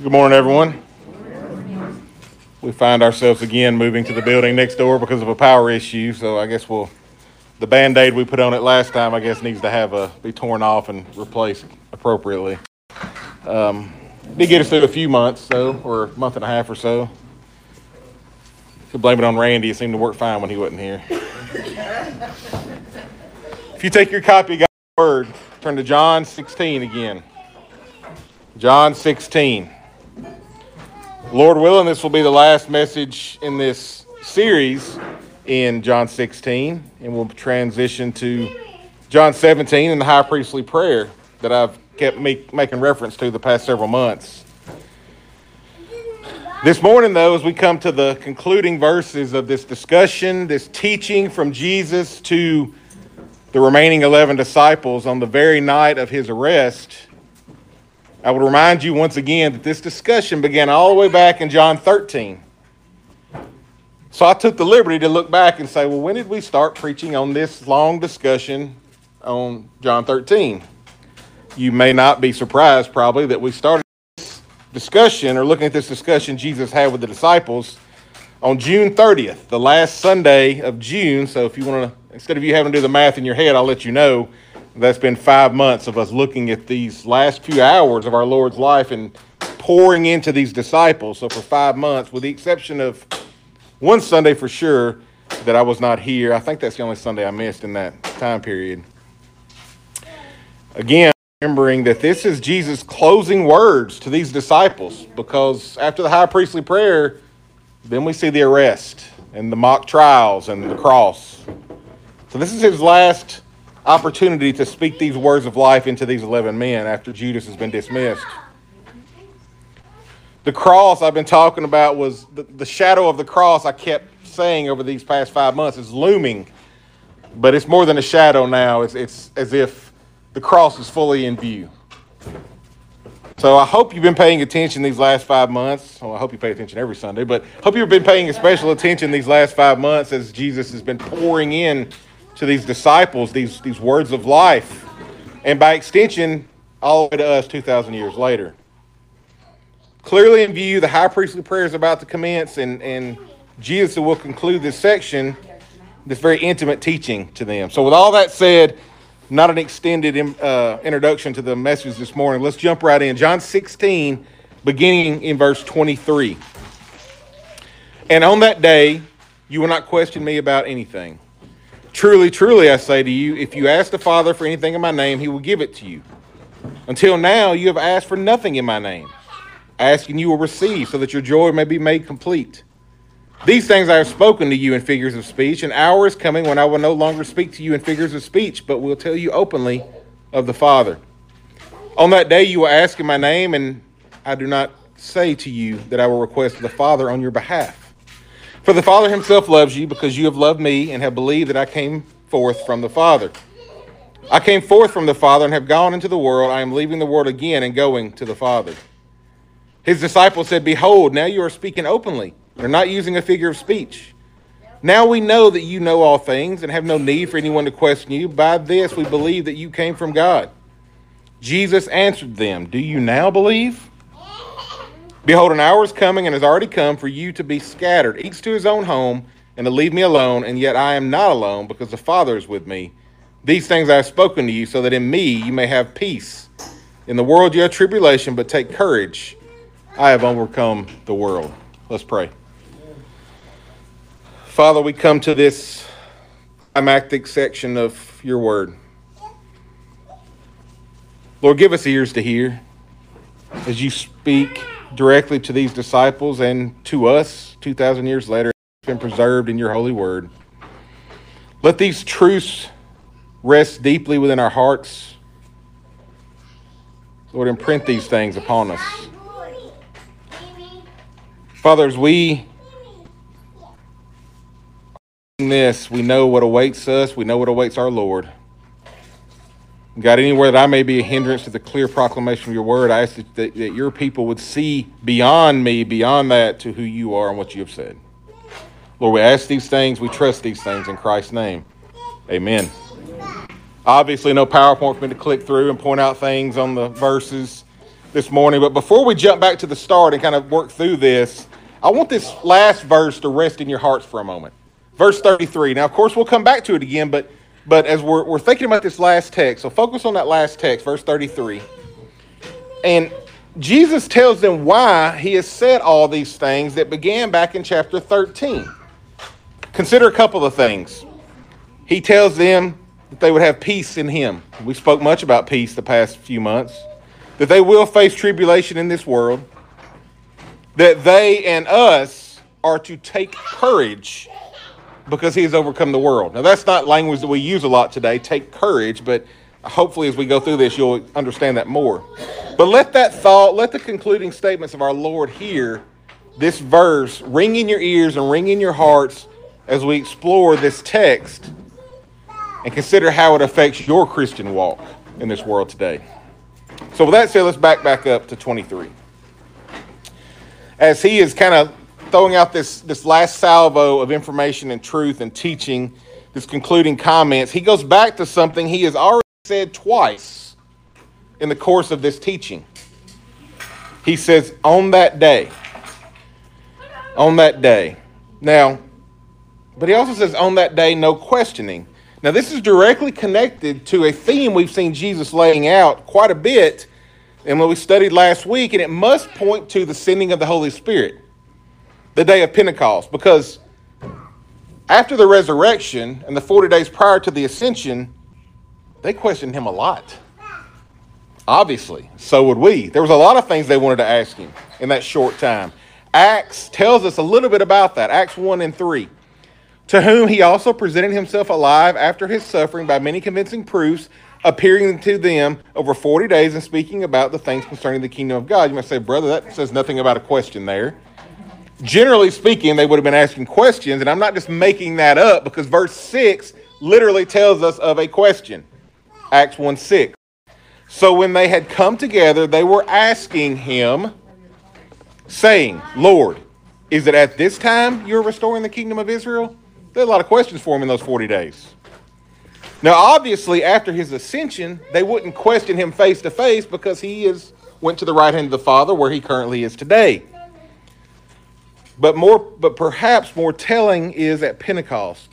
Good morning, everyone. We find ourselves again moving to the building next door because of a power issue, so I guess the Band-Aid we put on it last time, I guess, needs to be torn off and replaced appropriately. Did get us through a few months, though, or a month and a half or so. Could blame it on Randy. It seemed to work fine when he wasn't here. If you take your copy of God's Word, turn to John 16 again. John 16. Lord willing, this will be the last message in this series in John 16, and we'll transition to John 17 and the high priestly prayer that I've kept making reference to the past several months. This morning, though, as we come to the concluding verses of this discussion, this teaching from Jesus to the remaining 11 disciples on the very night of his arrest, I would remind you once again that this discussion began all the way back in John 13. So I took the liberty to look back and say, well, when did we start preaching on this long discussion on John 13? You may not be surprised, probably, that we started this discussion or looking at this discussion Jesus had with the disciples on June 30th, the last Sunday of June. So if you want to, instead of you having to do the math in your head, I'll let you know. That's been 5 months of us looking at these last few hours of our Lord's life and pouring into these disciples. So for 5 months, with the exception of one Sunday for sure that I was not here. I think that's the only Sunday I missed in that time period. Again, remembering that this is Jesus' closing words to these disciples, because after the high priestly prayer, then we see the arrest and the mock trials and the cross. So this is his last opportunity to speak these words of life into these 11 men after Judas has been dismissed. The cross I've been talking about was the shadow of the cross I kept saying over these past 5 months is looming, but it's more than a shadow now. It's as if the cross is fully in view. So I hope you've been paying attention these last 5 months. Well, I hope you pay attention every Sunday, but I hope you've been paying special attention these last 5 months as Jesus has been pouring in to these disciples, these words of life, and by extension, all the way to us 2,000 years later. Clearly in view, the high priestly prayer is about to commence, and Jesus will conclude this section, this very intimate teaching to them. So with all that said, not an extended introduction to the message this morning, let's jump right in. John 16, beginning in verse 23. And on that day, you will not question me about anything. Truly, truly, I say to you, if you ask the Father for anything in my name, he will give it to you. Until now, you have asked for nothing in my name. Ask and you will receive, so that your joy may be made complete. These things I have spoken to you in figures of speech. An hour is coming when I will no longer speak to you in figures of speech, but will tell you openly of the Father. On that day you will ask in my name, and I do not say to you that I will request of the Father on your behalf. For the Father himself loves you, because you have loved me and have believed that I came forth from the Father. I came forth from the Father and have gone into the world. I am leaving the world again and going to the Father. His disciples said, Behold, now you are speaking openly. You're not using a figure of speech. Now we know that you know all things and have no need for anyone to question you. By this we believe that you came from God. Jesus answered them, Do you now believe? Behold, an hour is coming and has already come for you to be scattered, each to his own home, and to leave me alone, and yet I am not alone, because the Father is with me. These things I have spoken to you, so that in me you may have peace. In the world you have tribulation, but take courage. I have overcome the world. Let's pray. Father, we come to this climactic section of your word. Lord, give us ears to hear as you speak directly to these disciples and to us 2,000 years later. It's been preserved in your holy word. Let these truths rest deeply within our hearts. Lord, imprint these things upon us. Father, as we this, we know what awaits us. We know what awaits our Lord. God, anywhere that I may be a hindrance to the clear proclamation of your word, I ask that your people would see beyond me, beyond that, to who you are and what you have said. Lord, we ask these things. We trust these things in Christ's name. Amen. Obviously, no PowerPoint for me to click through and point out things on the verses. this morning. But before we jump back to the start and kind of work through this, I want this last verse to rest in your hearts for a moment. Verse 33. Now, of course, we'll come back to it again, but as we're thinking about this last text, so focus on that last text, verse 33. And Jesus tells them why he has said all these things that began back in chapter 13. Consider a couple of things. He tells them that they would have peace in him. We spoke much about peace the past few months. That they will face tribulation in this world. That they and us are to take courage because he has overcome the world. Now, that's not language that we use a lot today, take courage, but hopefully as we go through this, you'll understand that more. But let that thought, let the concluding statements of our Lord here, this verse, ring in your ears and ring in your hearts as we explore this text and consider how it affects your Christian walk in this world today. So with that said, let's back up to 23. As he is kind of throwing out this last salvo of information and truth and teaching, this concluding comments, he goes back to something he has already said twice in the course of this teaching. He says, on that day. On that day. Now, but he also says, on that day, no questioning. Now, this is directly connected to a theme we've seen Jesus laying out quite a bit in what we studied last week, and it must point to the sending of the Holy Spirit, the day of Pentecost, because after the resurrection and the 40 days prior to the ascension, they questioned him a lot. Obviously, so would we. There was a lot of things they wanted to ask him in that short time. Acts tells us a little bit about that. Acts 1 and 3. To whom he also presented himself alive after his suffering by many convincing proofs, appearing to them over 40 days and speaking about the things concerning the kingdom of God. You might say, brother, that says nothing about a question there. Generally speaking, they would have been asking questions, and I'm not just making that up because verse 6 literally tells us of a question. Acts 1:6. So when they had come together, they were asking him, saying, Lord, is it at this time you're restoring the kingdom of Israel? There are a lot of questions for him in those 40 days. Now, obviously, after his ascension, they wouldn't question him face to face because he went to the right hand of the Father where he currently is today. But perhaps more telling is at Pentecost,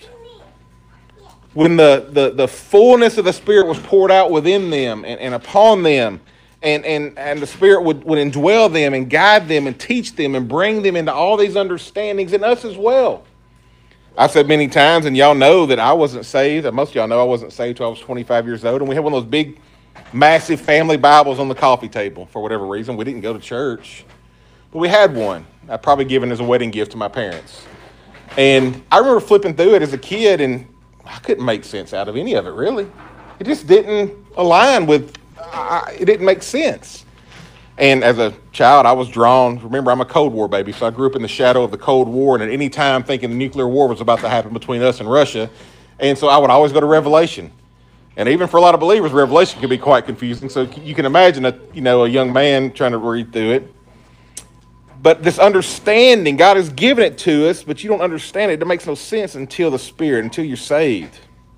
when the fullness of the Spirit was poured out within them and upon them, and the Spirit would indwell them and guide them and teach them and bring them into all these understandings, and us as well. I've said many times, and y'all know that I wasn't saved, and most of y'all know I wasn't saved till I was 25 years old, and we had one of those big, massive family Bibles on the coffee table for whatever reason. We didn't go to church, but we had one. I'd probably given as a wedding gift to my parents. And I remember flipping through it as a kid, and I couldn't make sense out of any of it, really. It just didn't align with, it didn't make sense. And as a child, I was drawn, remember, I'm a Cold War baby, so I grew up in the shadow of the Cold War, and at any time thinking the nuclear war was about to happen between us and Russia. And so I would always go to Revelation. And even for a lot of believers, Revelation can be quite confusing. So you can imagine a young man trying to read through it. But this understanding, God has given it to us, but you don't understand it. It makes no sense until you're saved.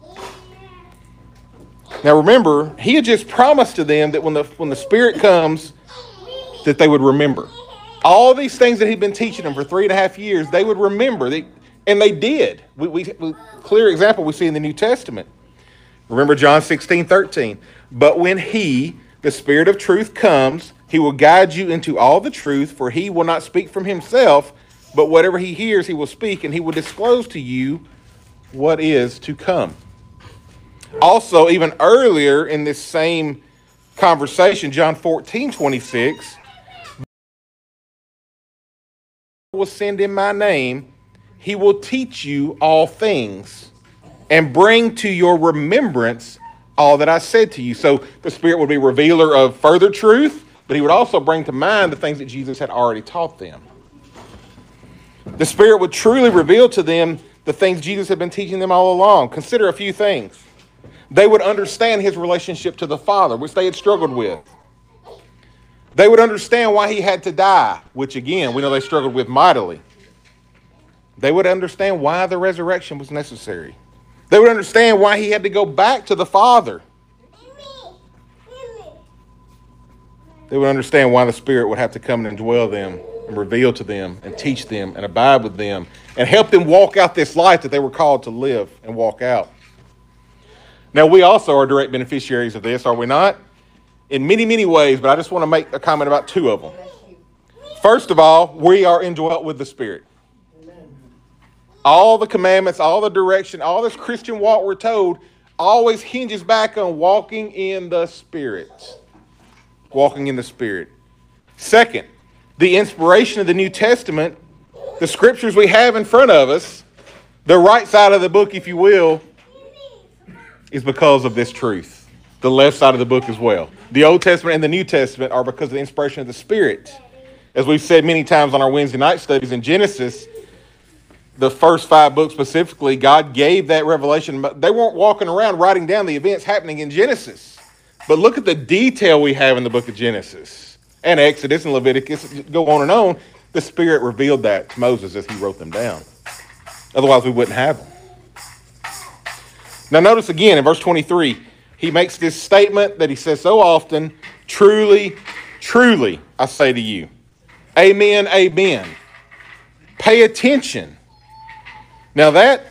Now remember, he had just promised to them that when the Spirit comes, that they would remember. All these things that he'd been teaching them for 3.5 years, they would remember. And they did. We clear example we see in the New Testament. Remember John 16:13. But when he, the Spirit of truth, comes, he will guide you into all the truth, for he will not speak from himself, but whatever he hears, he will speak, and he will disclose to you what is to come. Also, even earlier in this same conversation, John 14:26, will send in my name, he will teach you all things and bring to your remembrance all that I said to you. So the Spirit would be a revealer of further truth, but he would also bring to mind the things that Jesus had already taught them. The Spirit would truly reveal to them the things Jesus had been teaching them all along. Consider a few things. They would understand his relationship to the Father, which they had struggled with. They would understand why he had to die, which again, we know they struggled with mightily. They would understand why the resurrection was necessary. They would understand why he had to go back to the Father. They would understand why the Spirit would have to come and indwell them and reveal to them and teach them and abide with them and help them walk out this life that they were called to live and walk out. Now, we also are direct beneficiaries of this, are we not? In many, many ways, but I just want to make a comment about two of them. First of all, we are indwelt with the Spirit. All the commandments, all the direction, all this Christian walk we're told always hinges back on walking in the Spirit. Walking in the Spirit. Second, the inspiration of the New Testament, the scriptures we have in front of us, the right side of the book, if you will, is because of this truth. The left side of the book as well. The Old Testament and the New Testament are because of the inspiration of the Spirit. As we've said many times on our Wednesday night studies in Genesis, the first 5 books specifically, God gave that revelation. They weren't walking around writing down the events happening in Genesis. But look at the detail we have in the book of Genesis and Exodus and Leviticus, go on and on. The Spirit revealed that to Moses as he wrote them down. Otherwise, we wouldn't have them. Now, notice again in verse 23, he makes this statement that he says so often, truly, truly, I say to you. Amen, amen. Pay attention. Now that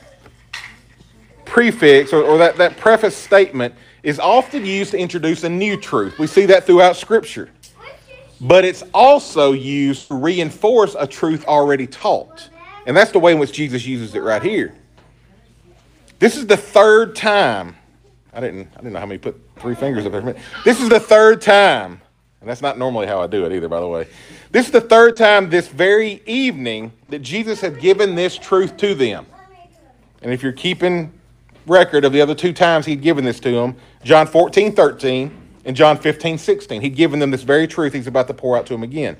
prefix or that preface statement is often used to introduce a new truth. We see that throughout Scripture. But it's also used to reinforce a truth already taught. And that's the way in which Jesus uses it right here. This is the third time. I didn't know how many put 3 fingers up there. This is the third time. And that's not normally how I do it either, by the way. This is the third time this very evening that Jesus had given this truth to them. And if you're keeping record of the other 2 times he'd given this to them, John 14:13 and John 15:16, he'd given them this very truth he's about to pour out to them again.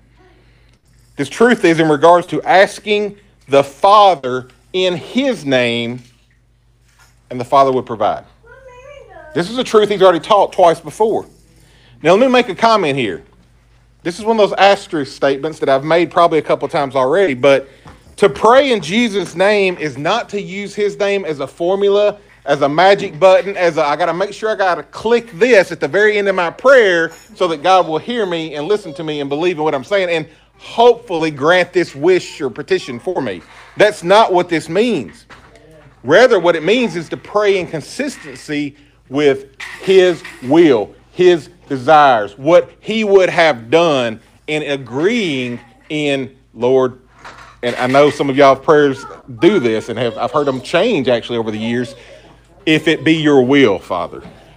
This truth is in regards to asking the Father in his name, and the Father would provide. This is a truth he's already taught twice before. Now, let me make a comment here. This is one of those asterisk statements that I've made probably a couple of times already, but to pray in Jesus' name is not to use his name as a formula, as a magic button, I got to make sure I got to click this at the very end of my prayer so that God will hear me and listen to me and believe in what I'm saying and hopefully grant this wish or petition for me. That's not what this means. Rather, what it means is to pray in consistency with his will, his desires, what he would have done, and agreeing in, Lord, and I know some of y'all prayers do this, and I've heard them change actually over the years, if it be your will, Father.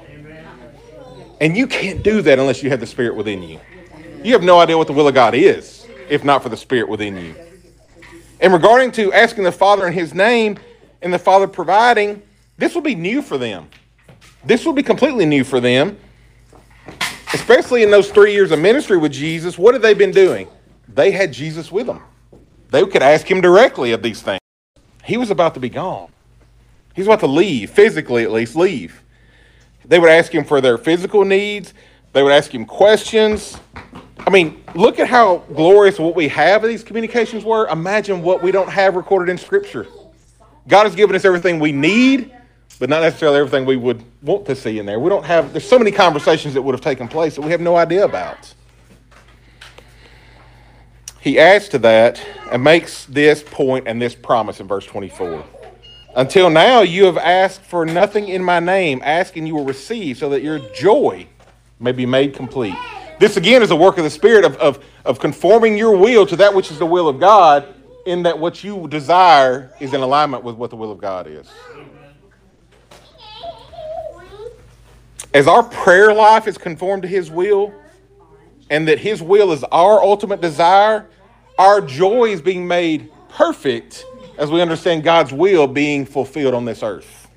And you can't do that unless you have the Spirit within you. You have no idea what the will of God is, if not for the Spirit within you. And regarding to asking the Father in his name and the Father providing, this will be new for them. This will be completely new for them. Especially in those 3 years of ministry with Jesus, what have they been doing? They had Jesus with them. They could ask him directly of these things. He was about to be gone. He was about to leave, physically at least, leave. They would ask him for their physical needs. They would ask him questions. I mean, look at how glorious what we have of these communications were. Imagine what we don't have recorded in Scripture. God has given us everything we need, but not necessarily everything we would want to see in there. There's so many conversations that would have taken place that we have no idea about. He adds to that and makes this point and this promise in verse 24. Until now you have asked for nothing in my name. Ask and you will receive, so that your joy may be made complete. This again is a work of the Spirit of conforming your will to that which is the will of God, in that what you desire is in alignment with what the will of God is. As our prayer life is conformed to his will, and that his will is our ultimate desire, our joy is being made perfect as we understand God's will being fulfilled on this earth.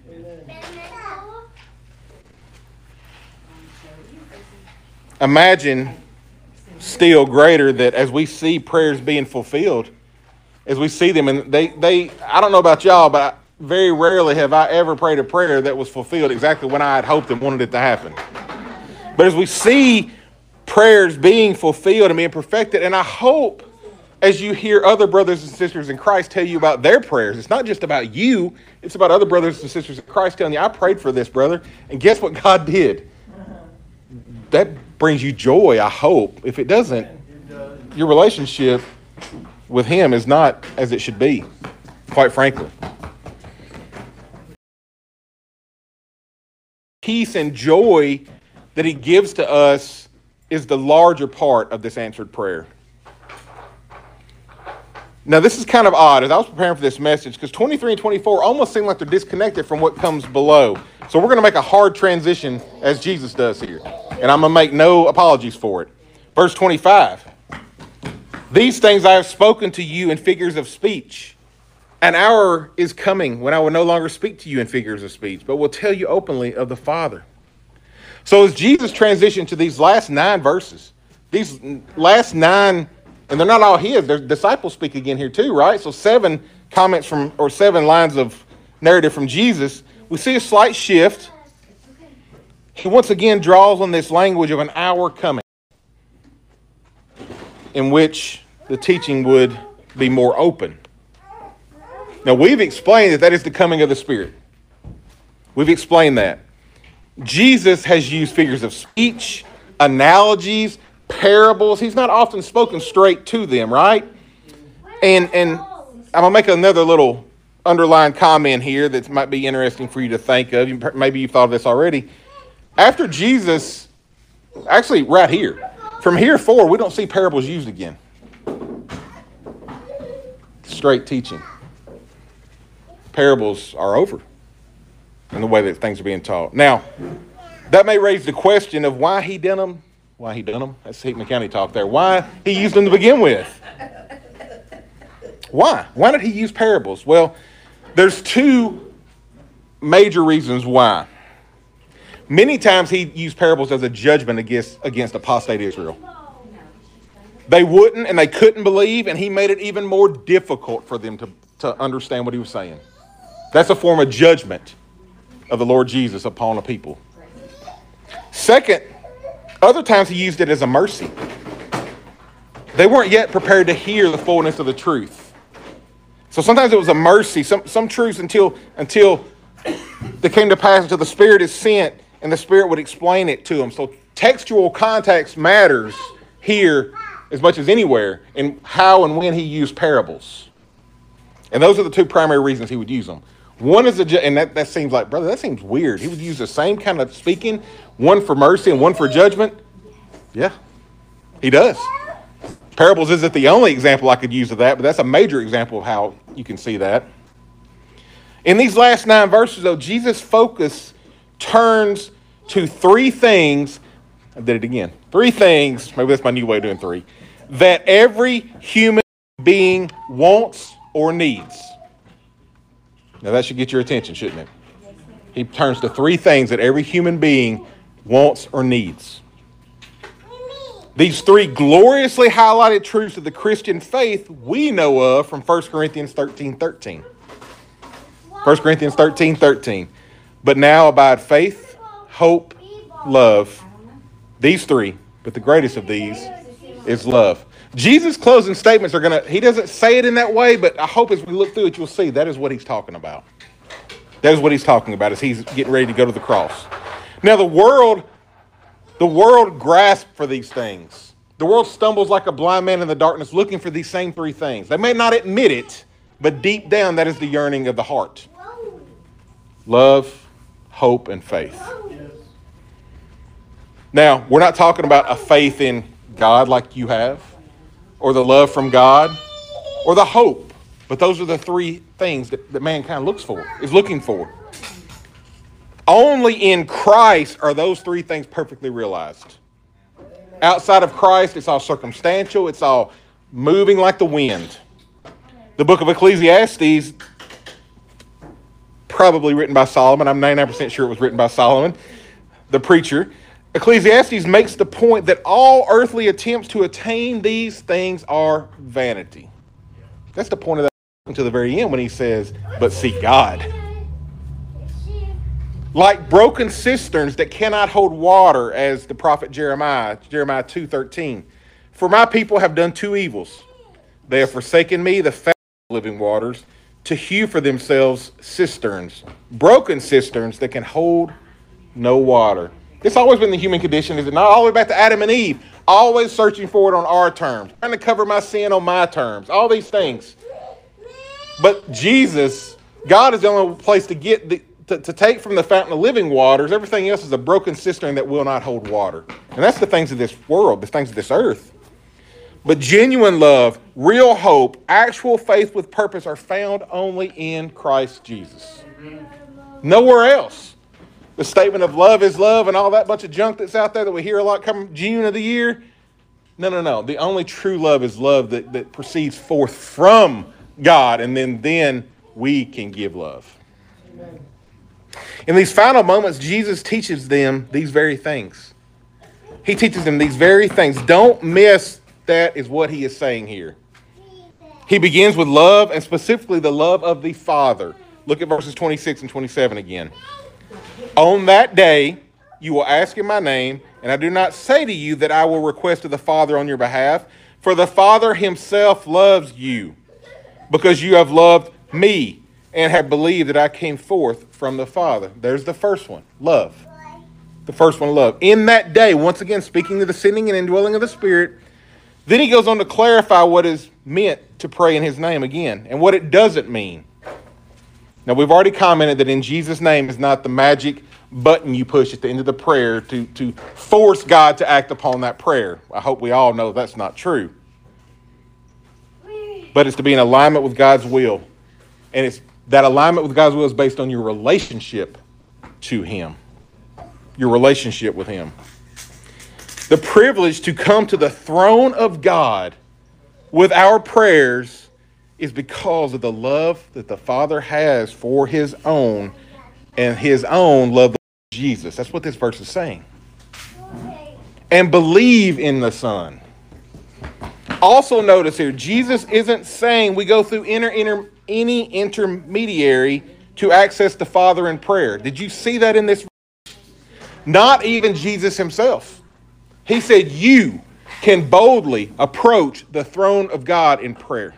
Imagine still greater that as we see prayers being fulfilled, as we see them, and they I don't know about y'all, but very rarely have I ever prayed a prayer that was fulfilled exactly when I had hoped and wanted it to happen. But as we see prayers being fulfilled and being perfected, and I hope as you hear other brothers and sisters in Christ tell you about their prayers, it's not just about you, it's about other brothers and sisters in Christ telling you, I prayed for this, brother, and guess what God did? that brings you joy, I hope. If it doesn't, your relationship with him is not as it should be, quite frankly. Peace and joy that he gives to us is the larger part of this answered prayer. Now, this is kind of odd as I was preparing for this message because 23 and 24 almost seem like they're disconnected from what comes below. So we're going to make a hard transition as Jesus does here. And I'm going to make no apologies for it. Verse 25. These things I have spoken to you in figures of speech. An hour is coming when I will no longer speak to you in figures of speech, but will tell you openly of the Father. So as Jesus transitioned to these last 9 verses, these last 9, and they're not all his, their disciples speak again here too, right? So 7 comments from, or 7 lines of narrative from Jesus. We see a slight shift. He once again draws on this language of an hour coming, in which the teaching would be more open. Now, we've explained that is the coming of the Spirit. We've explained that. Jesus has used figures of speech, analogies, parables. He's not often spoken straight to them, right? And I'm going to make another little underlined comment here that might be interesting for you to think of. Maybe you've thought of this already. After Jesus, actually right here, from here forward, we don't see parables used again. Straight teaching. Parables are over in the way that things are being taught. Now, that may raise the question of why he done them. Why he done them? That's Hickman County talk there. Why he used them to begin with. Why? Why did he use parables? Well, there's 2 major reasons why. Many times he used parables as a judgment against apostate Israel. They wouldn't and they couldn't believe, and he made it even more difficult for them to understand what he was saying. That's a form of judgment of the Lord Jesus upon a people. Second, other times he used it as a mercy. They weren't yet prepared to hear the fullness of the truth. So sometimes it was a mercy, some truths until they came to pass, until the Spirit is sent and the Spirit would explain it to them. So textual context matters here as much as anywhere in how and when he used parables. And those are the 2 primary reasons he would use them. One is, and that seems like, brother, that seems weird. He would use the same kind of speaking, one for mercy and one for judgment. Yeah, he does. Parables isn't the only example I could use of that, but that's a major example of how you can see that. In these last 9 verses, though, Jesus' focus turns to 3 things. I did it again. 3 things, maybe that's my new way of doing 3, that every human being wants or needs. Now that should get your attention, shouldn't it? He turns to 3 things that every human being wants or needs. These 3 gloriously highlighted truths of the Christian faith we know of from 1 Corinthians 13:13. 1 Corinthians 13:13. But now abide faith, hope, love. These 3, but the greatest of these is love. Jesus' closing statements are he doesn't say it in that way, but I hope as we look through it, you'll see that is what he's talking about. That is what he's talking about as he's getting ready to go to the cross. Now, the world grasps for these things. The world stumbles like a blind man in the darkness looking for these same 3 things. They may not admit it, but deep down, that is the yearning of the heart. Love, hope, and faith. Now, we're not talking about a faith in God like you have, or the love from God, or the hope. But those are the 3 things that mankind is looking for. Only in Christ are those 3 things perfectly realized. Outside of Christ, it's all circumstantial. It's all moving like the wind. The book of Ecclesiastes, probably written by Solomon. I'm 99% sure it was written by Solomon, the preacher. Ecclesiastes makes the point that all earthly attempts to attain these things are vanity. That's the point of that to the very end when he says, but seek God. Like broken cisterns that cannot hold water, as the prophet Jeremiah 2:13. For my people have done 2 evils. They have forsaken me, the fountain of living waters, to hew for themselves cisterns, broken cisterns that can hold no water. It's always been the human condition, is it not? All the way back to Adam and Eve. Always searching for it on our terms. Trying to cover my sin on my terms. All these things. But Jesus, God is the only place to get to take from the fountain of living waters. Everything else is a broken cistern that will not hold water. And that's the things of this world, the things of this earth. But genuine love, real hope, actual faith with purpose are found only in Christ Jesus. Nowhere else. The statement of love is love and all that bunch of junk that's out there that we hear a lot come June of the year. No. The only true love is love that proceeds forth from God, and then we can give love. Amen. In these final moments, Jesus teaches them these very things. He teaches them these very things. Don't miss that is what he is saying here. He begins with love, and specifically the love of the Father. Look at verses 26 and 27 again. On that day, you will ask in my name, and I do not say to you that I will request of the Father on your behalf, for the Father himself loves you, because you have loved me and have believed that I came forth from the Father. There's the first one, love. The first one, love. In that day, once again, speaking of the sending and indwelling of the Spirit, then he goes on to clarify what is meant to pray in his name again, and what it doesn't mean. Now, we've already commented that in Jesus' name is not the magic button you push at the end of the prayer to force God to act upon that prayer. I hope we all know that's not true. But it's to be in alignment with God's will. And it's that alignment with God's will is based on your relationship to him. Your relationship with him. The privilege to come to the throne of God with our prayers is because of the love that the Father has for his own, and his own love of Jesus. That's what this verse is saying. And believe in the Son. Also notice here, Jesus isn't saying we go through any intermediary to access the Father in prayer. Did you see that in this verse? Not even Jesus himself. He said you can boldly approach the throne of God in prayer.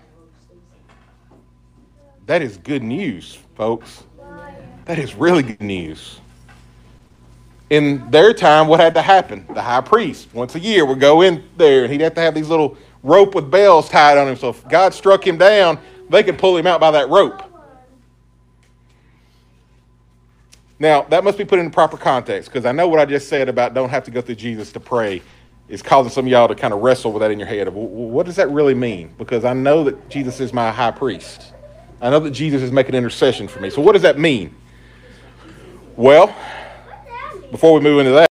That is good news, folks. That is really good news. In their time, what had to happen? The high priest, once a year, would go in there, and he'd have to have these little rope with bells tied on him. So if God struck him down, they could pull him out by that rope. Now, that must be put in proper context, because I know what I just said about don't have to go through Jesus to pray is causing some of y'all to kind of wrestle with that in your head. What does that really mean? Because I know that Jesus is my high priest. I know that Jesus is making intercession for me. So what does that mean? Well, before we move into that,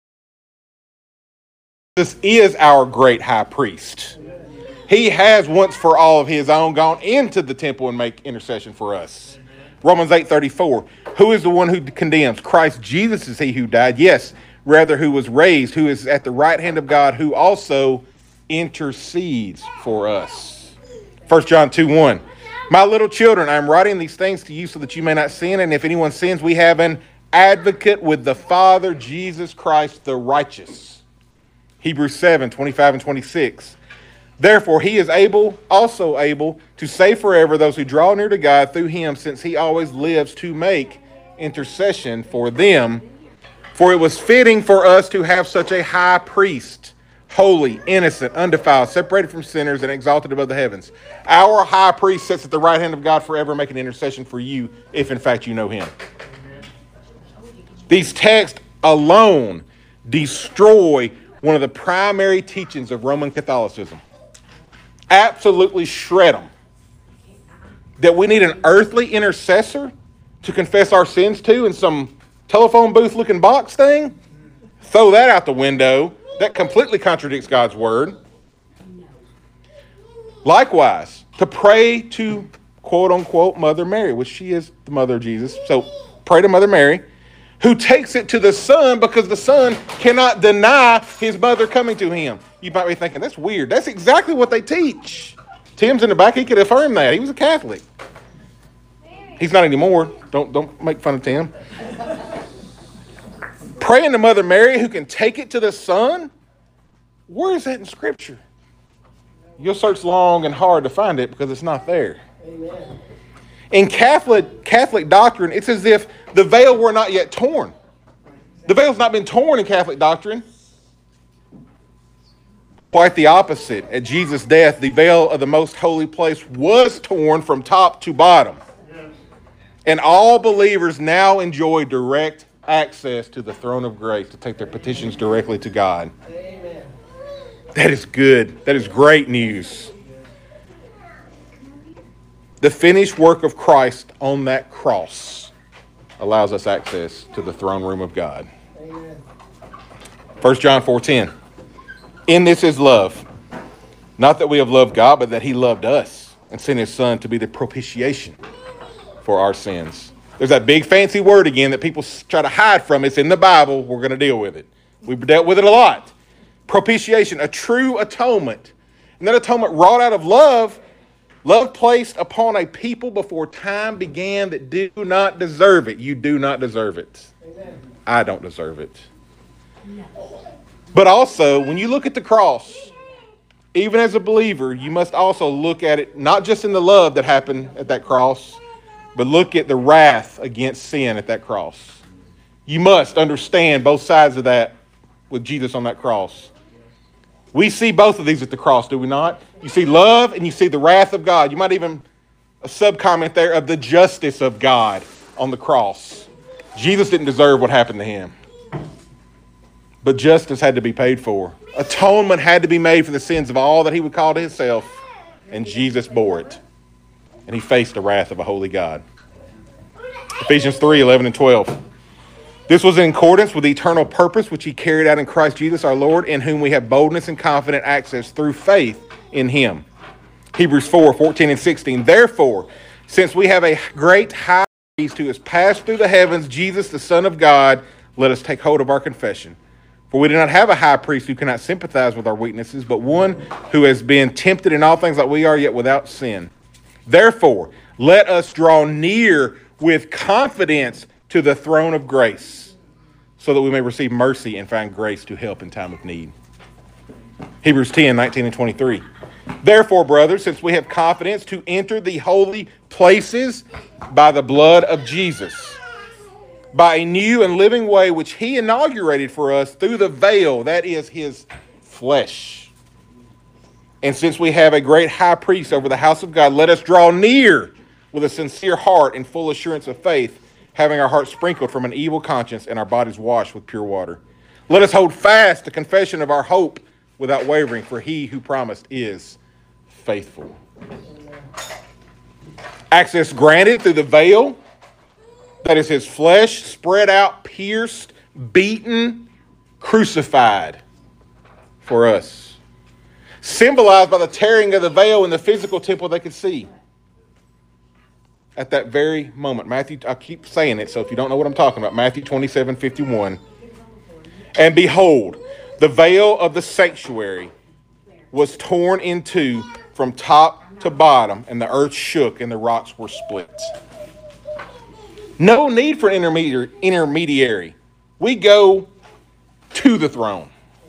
Jesus is our great high priest. He has once for all of his own gone into the temple and make intercession for us. Romans 8:34. Who is the one who condemns? Christ Jesus is he who died. Yes, rather who was raised, who is at the right hand of God, who also intercedes for us. 1 John 2:1. My little children, I am writing these things to you so that you may not sin. And if anyone sins, we have an advocate with the Father, Jesus Christ, the righteous. Hebrews 7:25 and 26. Therefore, he is also able to save forever those who draw near to God through him, since he always lives to make intercession for them. For it was fitting for us to have such a high priest, holy, innocent, undefiled, separated from sinners, and exalted above the heavens. Our high priest sits at the right hand of God forever, making intercession for you, if in fact you know him. These texts alone destroy one of the primary teachings of Roman Catholicism. Absolutely shred them. That we need an earthly intercessor to confess our sins to in some telephone booth looking box thing. Throw that out the window. That completely contradicts God's word. Likewise, to pray to quote unquote Mother Mary, which she is the mother of Jesus. So pray to Mother Mary, who takes it to the Son because the Son cannot deny his mother coming to him. You might be thinking, that's weird. That's exactly what they teach. Tim's in the back. He could affirm that. He was a Catholic. He's not anymore. Don't make fun of Tim. Praying to Mother Mary, who can take it to the Son? Where is that in Scripture? You'll search long and hard to find it because it's not there. Amen. In Catholic doctrine, it's as if the veil were not yet torn. The veil's not been torn in Catholic doctrine. Quite the opposite. At Jesus' death, the veil of the most holy place was torn from top to bottom. And all believers now enjoy direct access to the throne of grace to take their petitions directly to God. Amen. That is good. That is great news. The finished work of Christ on that cross allows us access to the throne room of God. Amen. 1 John 4:10. In this is love, not that we have loved God, but that he loved us and sent his Son to be the propitiation for our sins. There's that big fancy word again that people try to hide from. It's in the Bible. We're going to deal with it. We've dealt with it a lot. Propitiation, a true atonement. And that atonement wrought out of love, love placed upon a people before time began that do not deserve it. You do not deserve it. Amen. I don't deserve it. No. But also, when you look at the cross, even as a believer, you must also look at it not just in the love that happened at that cross, but look at the wrath against sin at that cross. You must understand both sides of that with Jesus on that cross. We see both of these at the cross, do we not? You see love and you see the wrath of God. You might even a sub-comment there of the justice of God on the cross. Jesus didn't deserve what happened to him. But justice had to be paid for. Atonement had to be made for the sins of all that he would call to himself. And Jesus bore it. And he faced the wrath of a holy God. Ephesians 3:11 and 12. This was in accordance with the eternal purpose which he carried out in Christ Jesus our Lord, in whom we have boldness and confident access through faith in him. Hebrews 4:14 and 16. Therefore, since we have a great high priest who has passed through the heavens, Jesus, the Son of God, let us take hold of our confession. For we do not have a high priest who cannot sympathize with our weaknesses, but one who has been tempted in all things like we are, yet without sin. Therefore, let us draw near with confidence to the throne of grace, so that we may receive mercy and find grace to help in time of need. Hebrews 10:19 and 23. Therefore, brothers, since we have confidence to enter the holy places by the blood of Jesus, by a new and living way which he inaugurated for us through the veil, that is his flesh. And since we have a great high priest over the house of God, let us draw near with a sincere heart and full assurance of faith, having our hearts sprinkled from an evil conscience and our bodies washed with pure water. Let us hold fast the confession of our hope without wavering, for he who promised is faithful. Access granted through the veil, that is his flesh, spread out, pierced, beaten, crucified for us. Symbolized by the tearing of the veil in the physical temple they could see. At that very moment. Matthew, I keep saying it, so if you don't know what I'm talking about, Matthew 27:51. And behold, the veil of the sanctuary was torn in two from top to bottom, and the earth shook and the rocks were split. No need for an intermediary. We go to the throne.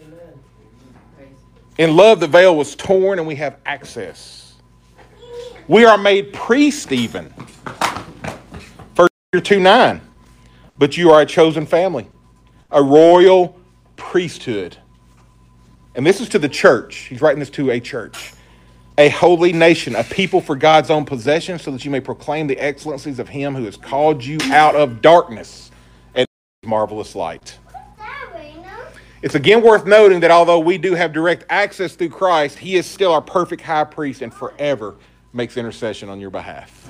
In love, the veil was torn and we have access. We are made priests even. 1 Peter 2:9. But you are a chosen family, a royal priesthood. And this is to the church. He's writing this to a church. A holy nation, a people for God's own possession, so that you may proclaim the excellencies of him who has called you out of darkness and marvelous light. It's again worth noting that although we do have direct access through Christ, he is still our perfect high priest and forever makes intercession on your behalf.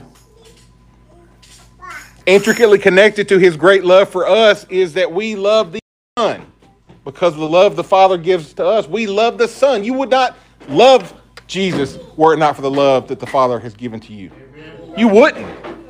Intricately connected to his great love for us is that we love the Son. Because of the love the Father gives to us, we love the Son. You would not love Jesus were it not for the love that the Father has given to you. You wouldn't.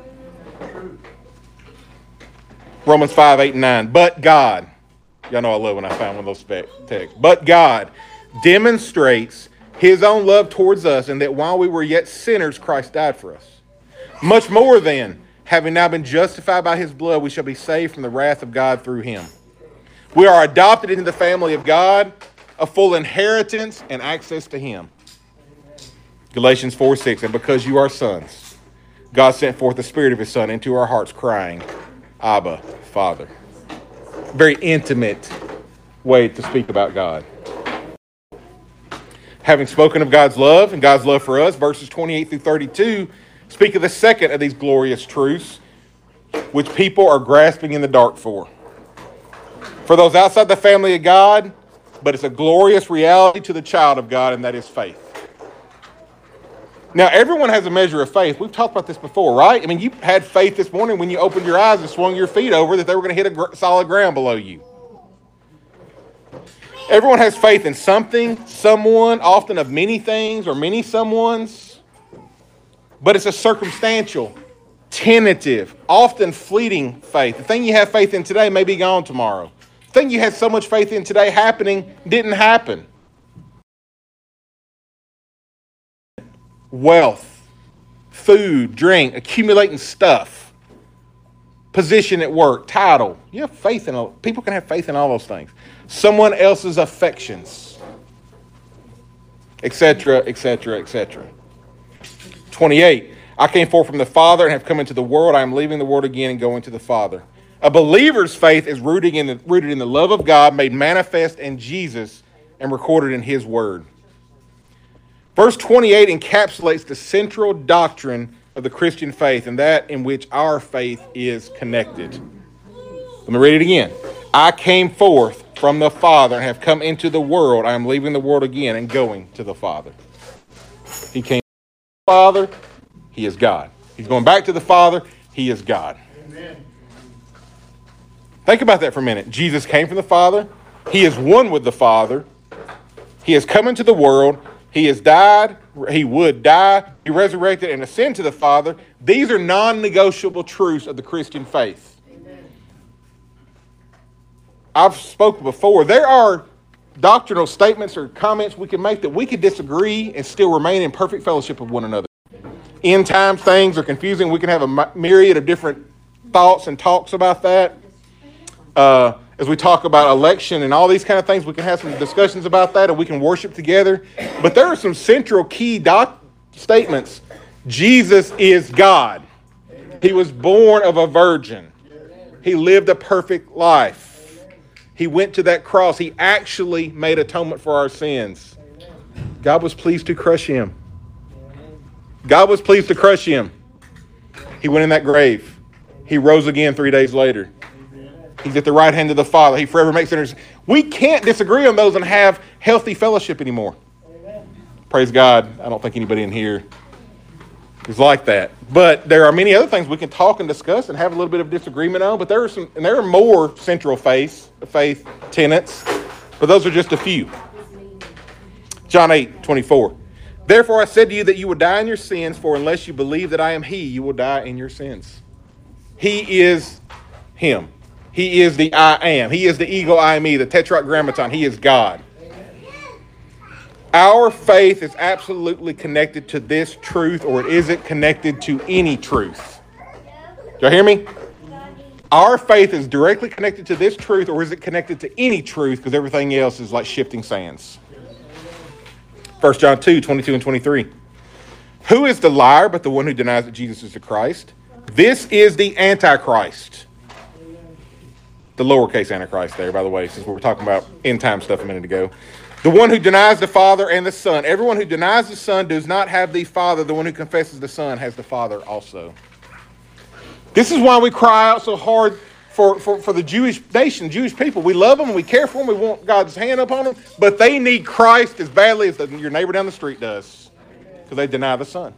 Romans 5:8 and 9. But God, y'all know I love when I find one of those texts. But God demonstrates his own love towards us, and that while we were yet sinners, Christ died for us. Much more then, having now been justified by his blood, we shall be saved from the wrath of God through him. We are adopted into the family of God, a full inheritance and access to him. Galatians 4:6, and because you are sons, God sent forth the Spirit of his Son into our hearts, crying, Abba, Father. very intimate way to speak about God. Having spoken of God's love and God's love for us, verses 28 through 32 speak of the second of these glorious truths, which people are grasping in the dark for. For those outside the family of God, but it's a glorious reality to the child of God, and that is faith. Now, everyone has a measure of faith. We've talked about this before, right? I mean, you had faith this morning when you opened your eyes and swung your feet over that they were going to hit a solid ground below you. Everyone has faith in something, someone, often of many things or many someones. But it's a circumstantial, tentative, often fleeting faith. The thing you have faith in today may be gone tomorrow. The thing you had so much faith in today happening didn't happen. Wealth, food, drink, accumulating stuff, position at work, title. You have faith in people can have faith in all those things. Someone else's affections, etc., etc., etc. 28. I came forth from the Father and have come into the world. I am leaving the world again and going to the Father. A believer's faith is rooted in the love of God made manifest in Jesus and recorded in His Word. Verse 28 encapsulates the central doctrine of the Christian faith, and that in which our faith is connected. Let me read it again. I came forth from the Father and have come into the world. I am leaving the world again and going to the Father. He came to the Father. He is God. He's going back to the Father. He is God. Amen. Think about that for a minute. Jesus came from the Father. He is one with the Father. He has come into the world. He has died. He would die. He resurrected and ascended to the Father. These are non-negotiable truths of the Christian faith. Amen. I've spoken before. There are doctrinal statements or comments we can make that we could disagree and still remain in perfect fellowship with one another. End times things are confusing. We can have a myriad of different thoughts and talks about that. As we talk about election and all these kind of things, we can have some discussions about that and we can worship together. But there are some central key statements. Jesus is God. He was born of a virgin. He lived a perfect life. He went to that cross. He actually made atonement for our sins. God was pleased to crush him. God was pleased to crush him. He went in that grave. He rose again 3 days later. He's at the right hand of the Father. He forever makes sinners. We can't disagree on those and have healthy fellowship anymore. Amen. Praise God. I don't think anybody in here is like that. But there are many other things we can talk and discuss and have a little bit of disagreement on. But there are more central faith tenets. But those are just a few. John 8:24. Therefore I said to you that you will die in your sins, for unless you believe that I am He, you will die in your sins. He is Him. He is the I am. He is the ego I me, the tetragrammaton. He is God. Our faith is absolutely connected to this truth, or is it connected to any truth? Do y'all hear me? Our faith is directly connected to this truth, or is it connected to any truth? Because everything else is like shifting sands. 1 John 2:22 and 23. Who is the liar but the one who denies that Jesus is the Christ? This is the Antichrist. The lowercase Antichrist there, by the way, since we were talking about end time stuff a minute ago. The one who denies the Father and the Son. Everyone who denies the Son does not have the Father. The one who confesses the Son has the Father also. This is why we cry out so hard for the Jewish nation, Jewish people. We love them, we care for them, we want God's hand upon them, but they need Christ as badly as your neighbor down the street does, because they deny the Son.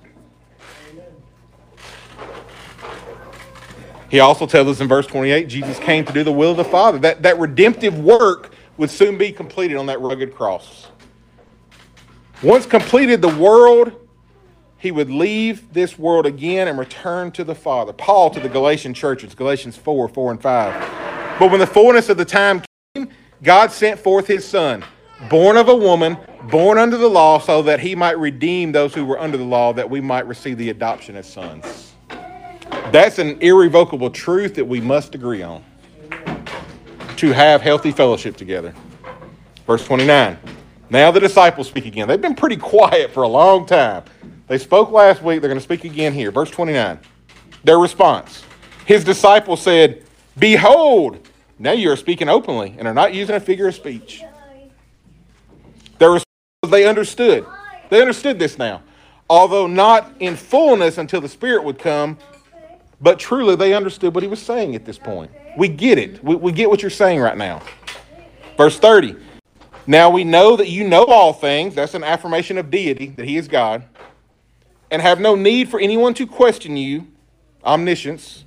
He also tells us in verse 28, Jesus came to do the will of the Father. That redemptive work would soon be completed on that rugged cross. Once completed the world, he would leave this world again and return to the Father. Paul to the Galatian churches, Galatians 4 and 5. But when the fullness of the time came, God sent forth his Son, born of a woman, born under the law, so that he might redeem those who were under the law, that we might receive the adoption as sons. That's an irrevocable truth that we must agree on to have healthy fellowship together. Verse 29. Now the disciples speak again. They've been pretty quiet for a long time. They spoke last week. They're going to speak again here. Verse 29. Their response. His disciples said, Behold, Now you are speaking openly and are not using a figure of speech. Their response was they understood. They understood this now. Although not in fullness until the Spirit would come, but truly they understood what he was saying at this point. We get it. We get what you're saying right now. Verse 30. Now we know that you know all things. That's an affirmation of deity, that he is God. And have no need for anyone to question you, omniscience.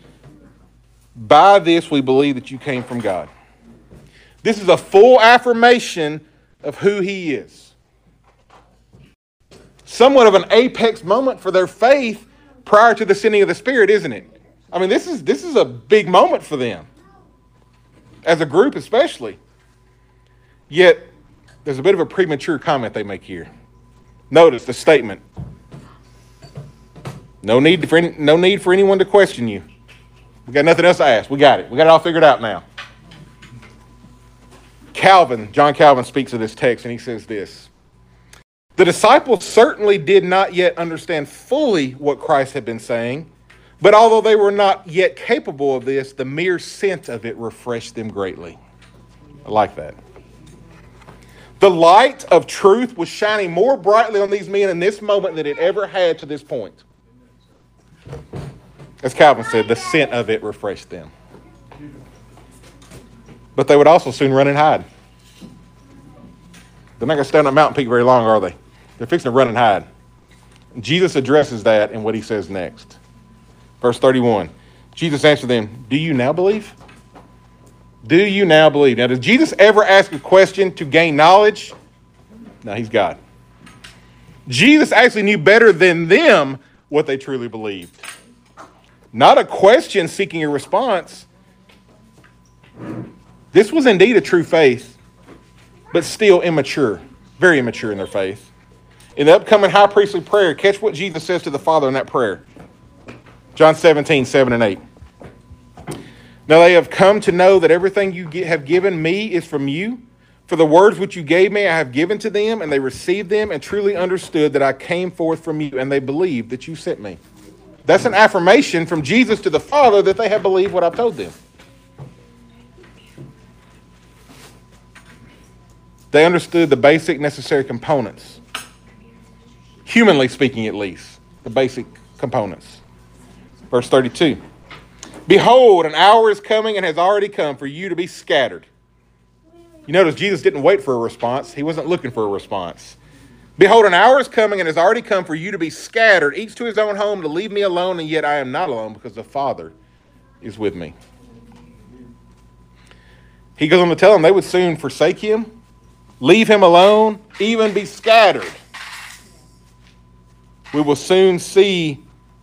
By this we believe that you came from God. This is a full affirmation of who he is. Somewhat of an apex moment for their faith prior to the sending of the Spirit, isn't it? I mean, this is a big moment for them, as a group especially. Yet, there's a bit of a premature comment they make here. Notice the statement. No need for anyone to question you. We got nothing else to ask. We got it. We got it all figured out now. John Calvin speaks of this text and he says this. The disciples certainly did not yet understand fully what Christ had been saying, but although they were not yet capable of this, the mere sense of it refreshed them greatly. I like that. The light of truth was shining more brightly on these men in this moment than it ever had to this point. As Calvin said, the scent of it refreshed them. But they would also soon run and hide. They're not going to stay on that mountain peak very long, are they? They're fixing to run and hide. Jesus addresses that in what he says next. Verse 31. Jesus answered them, do you now believe? Do you now believe? Now, does Jesus ever ask a question to gain knowledge? No, he's God. Jesus actually knew better than them what they truly believed. Not a question seeking a response. This was indeed a true faith, but still immature, very immature in their faith. In the upcoming high priestly prayer, catch what Jesus says to the Father in that prayer. John 17, 7 and 8. Now they have come to know that everything you have given me is from you. For the words which you gave me, I have given to them, and they received them and truly understood that I came forth from you, and they believed that you sent me. That's an affirmation from Jesus to the Father that they have believed what I've told them. They understood the basic necessary components. Humanly speaking, at least, the basic components. Verse 32. Behold, an hour is coming and has already come for you to be scattered. You notice Jesus didn't wait for a response. He wasn't looking for a response. Behold, an hour is coming and has already come for you to be scattered, each to his own home, to leave me alone, and yet I am not alone because the Father is with me. He goes on to tell them they would soon forsake him, leave him alone, even be scattered. We will soon see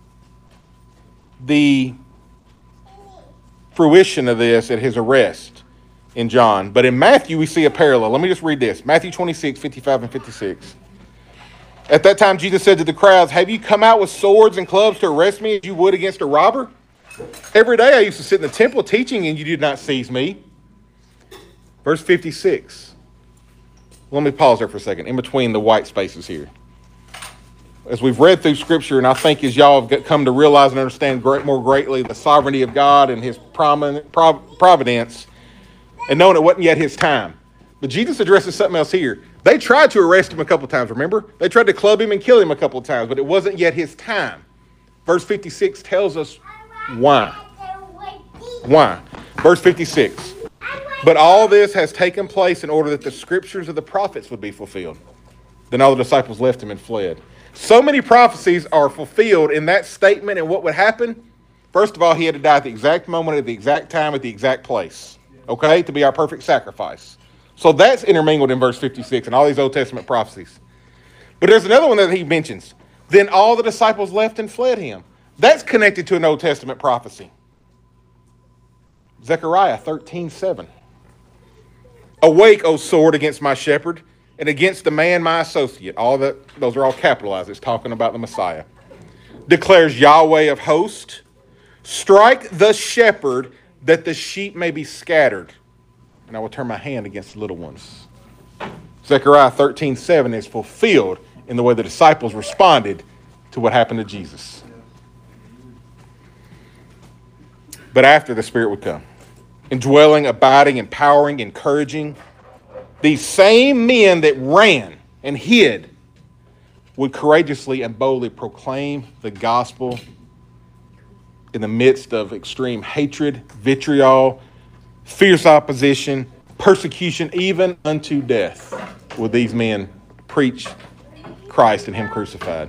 the fruition of this at his arrest in John. But in Matthew, we see a parallel. Let me just read this. Matthew 26, 55 and 56. At that time, Jesus said to the crowds, have you come out with swords and clubs to arrest me as you would against a robber? Every day I used to sit in the temple teaching, and you did not seize me. Verse 56. Let me pause there for a second, in between the white spaces here. As we've read through Scripture, and I think as y'all have come to realize and understand more greatly the sovereignty of God and his providence, and knowing it wasn't yet his time. But Jesus addresses something else here. They tried to arrest him a couple of times, remember? They tried to club him and kill him a couple of times, but it wasn't yet his time. Verse 56 tells us why. Why? Verse 56. But all this has taken place in order that the scriptures of the prophets would be fulfilled. Then all the disciples left him and fled. So many prophecies are fulfilled in that statement, and what would happen? First of all, he had to die at the exact moment, at the exact time, at the exact place. Okay? To be our perfect sacrifice. So that's intermingled in verse 56 and all these Old Testament prophecies. But there's another one that he mentions. Then all the disciples left and fled him. That's connected to an Old Testament prophecy. Zechariah 13:7. Awake, O sword, against my shepherd, and against the man my associate. Those are all capitalized. It's talking about the Messiah. Declares Yahweh of hosts. Strike the shepherd, that the sheep may be scattered, and I will turn my hand against the little ones. Zechariah 13:7 is fulfilled in the way the disciples responded to what happened to Jesus. But after, the Spirit would come. indwelling, abiding, empowering, encouraging. These same men that ran and hid would courageously and boldly proclaim the gospel in the midst of extreme hatred, vitriol, fierce opposition, persecution, even unto death, would these men preach Christ and Him crucified.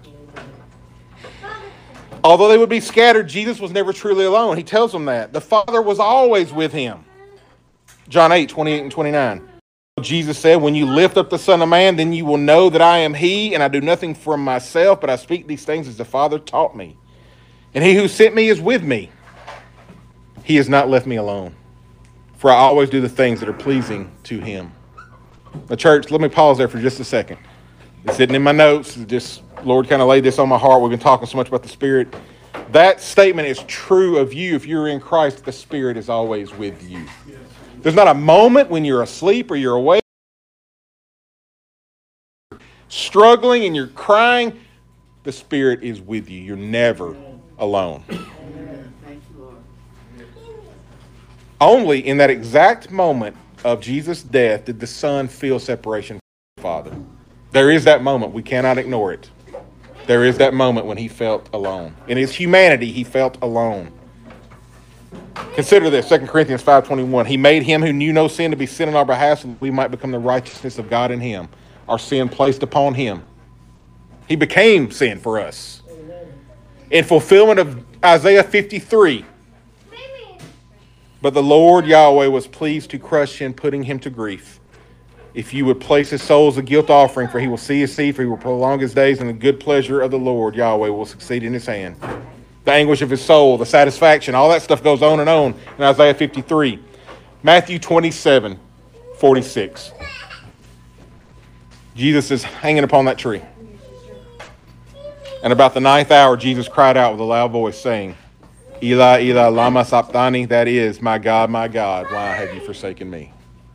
Although they would be scattered, Jesus was never truly alone. He tells them that. The Father was always with Him. John 8, 28 and 29. Jesus said, when you lift up the Son of Man, then you will know that I am He, and I do nothing from myself, but I speak these things as the Father taught me. And He who sent me is with me. He has not left me alone, for I always do the things that are pleasing to Him. Now, church, let me pause there for just a second. It's sitting in my notes. Just Lord kind of laid this on my heart. We've been talking so much about the Spirit. That statement is true of you. If you're in Christ, the Spirit is always with you. There's not a moment when you're asleep or you're awake, struggling and you're crying. The Spirit is with you. You're never alone. Only in that exact moment of Jesus' death did the Son feel separation from the Father. There is that moment. We cannot ignore it. There is that moment when He felt alone. In His humanity, He felt alone. Consider this, 2 Corinthians 5:21. He made Him who knew no sin to be sin on our behalf so that we might become the righteousness of God in Him. Our sin placed upon Him. He became sin for us. In fulfillment of Isaiah 53. But the Lord Yahweh was pleased to crush Him, putting Him to grief. If you would place His soul as a guilt offering, for He will see His seed, for He will prolong His days, and the good pleasure of the Lord Yahweh will succeed in His hand. The anguish of His soul, the satisfaction, all that stuff goes on in Isaiah 53. Matthew 27:46. Jesus is hanging upon that tree. And about the 9th hour, Jesus cried out with a loud voice, saying, Eli, Eli, lama sabachthani, that is, my God, why have you forsaken me?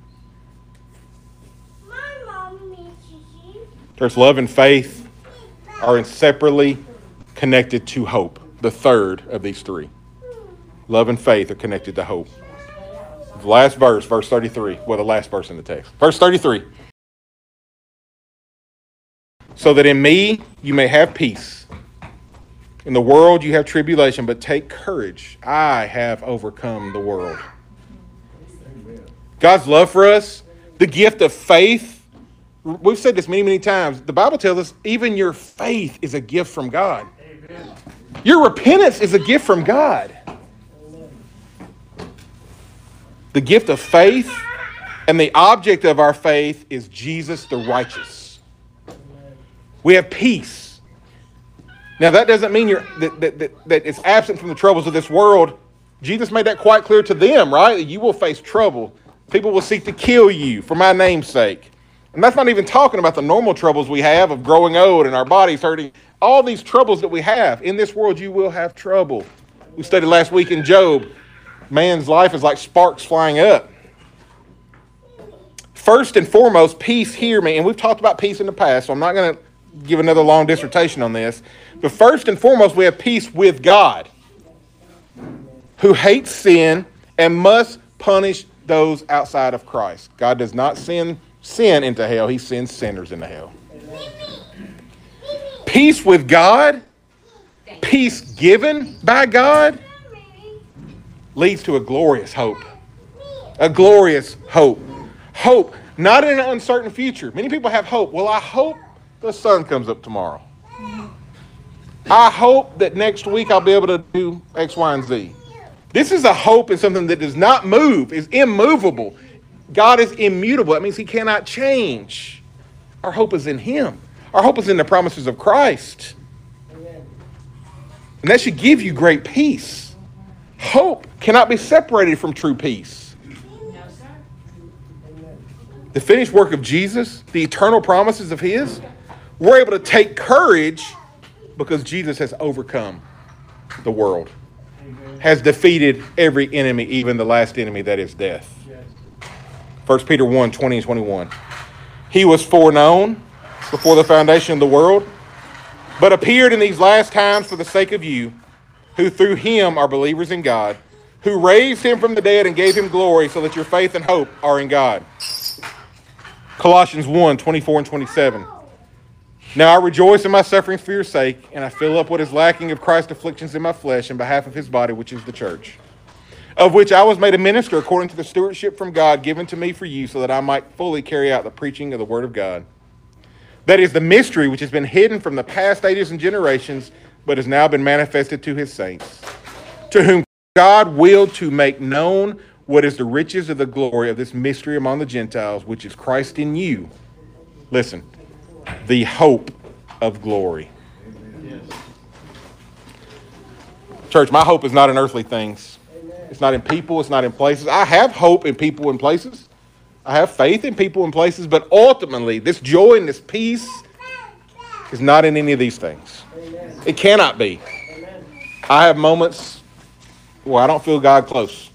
Church, love and faith are inseparably connected to hope. The third of these three. Love and faith are connected to hope. The last verse, verse 33. Well, the last verse in the text. Verse 33. So that in me you may have peace. In the world you have tribulation, but take courage. I have overcome the world. God's love for us, the gift of faith. We've said this many, many times. The Bible tells us even your faith is a gift from God. Amen. Your repentance is a gift from God. The gift of faith and the object of our faith is Jesus the righteous. We have peace. Now that doesn't mean that it's absent from the troubles of this world. Jesus made that quite clear to them, right? That you will face trouble. People will seek to kill you for my name's sake. And that's not even talking about the normal troubles we have of growing old and our bodies hurting. All these troubles that we have. In this world, you will have trouble. We studied last week in Job. Man's life is like sparks flying up. First and foremost, peace here, man. And we've talked about peace in the past, so I'm not going to give another long dissertation on this. But first and foremost, we have peace with God, who hates sin and must punish those outside of Christ. God does not send sin into hell. He sends sinners into hell. Peace with God, peace given by God, leads to a glorious hope. A glorious hope. Hope, not in an uncertain future. Many people have hope. Well, I hope the sun comes up tomorrow. I hope that next week I'll be able to do X, Y, and Z. This is a hope in something that does not move, is immovable. God is immutable. That means He cannot change. Our hope is in Him. Our hope is in the promises of Christ. And that should give you great peace. Hope cannot be separated from true peace. The finished work of Jesus, the eternal promises of His, we're able to take courage because Jesus has overcome the world, has defeated every enemy, even the last enemy, that is death. 1 Peter 1, 20 and 21. He was foreknown before the foundation of the world, but appeared in these last times for the sake of you, who through Him are believers in God, who raised him from the dead and gave him glory, so that your faith and hope are in God. Colossians 1:24 and 27. Now I rejoice in my sufferings for your sake, and I fill up what is lacking of Christ's afflictions in my flesh in behalf of his body, which is the church, of which I was made a minister according to the stewardship from God given to me for you, so that I might fully carry out the preaching of the word of God. That is the mystery which has been hidden from the past ages and generations, but has now been manifested to his saints, to whom God willed to make known what is the riches of the glory of this mystery among the Gentiles, which is Christ in you. Listen, the hope of glory. Church, my hope is not in earthly things. It's not in people. It's not in places. I have hope in people and places. I have faith in people and places, but ultimately, this joy and this peace is not in any of these things. It cannot be. I have moments where I don't feel God close.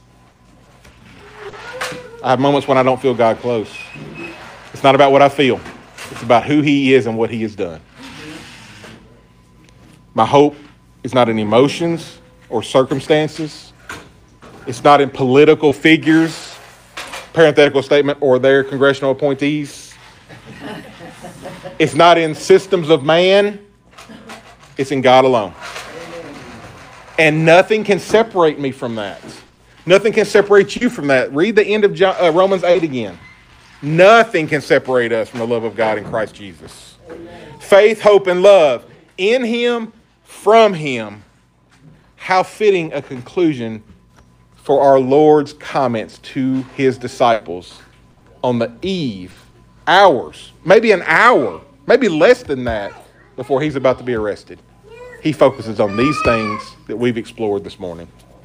I have moments when I don't feel God close. It's not about what I feel. It's about who he is and what he has done. My hope is not in emotions or circumstances. It's not in political figures, parenthetical statement, or their congressional appointees. It's not in systems of man. It's in God alone. And nothing can separate me from that. Nothing can separate you from that. Read the end of Romans 8 again. Nothing can separate us from the love of God in Christ Jesus. Faith, hope, and love in him, from him. How fitting a conclusion for our Lord's comments to his disciples on the eve, hours, maybe an hour, maybe less than that, before he's about to be arrested. He focuses on these things that we've explored this morning.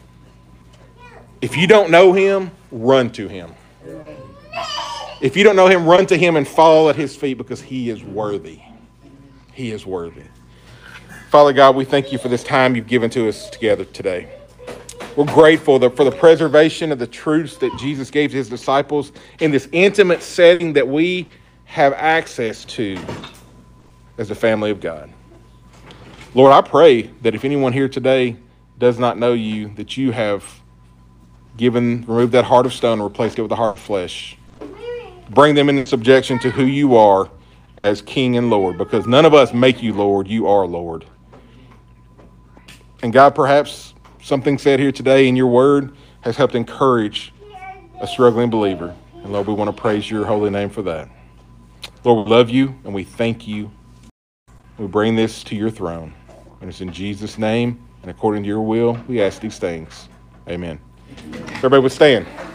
If you don't know him, run to him. If you don't know him, run to him and fall at his feet, because he is worthy. He is worthy. Father God, we thank you for this time you've given to us together today. We're grateful for the preservation of the truths that Jesus gave to his disciples in this intimate setting that we have access to as the family of God. Lord, I pray that if anyone here today does not know you, that you have removed that heart of stone and replaced it with a heart of flesh. Bring them into subjection to who you are as King and Lord, because none of us make you Lord, you are Lord. And God, perhaps something said here today in your word has helped encourage a struggling believer. And Lord, we want to praise your holy name for that. Lord, we love you and we thank you. We bring this to your throne. And it's in Jesus' name and according to your will, we ask these things. Amen. Everybody would stand.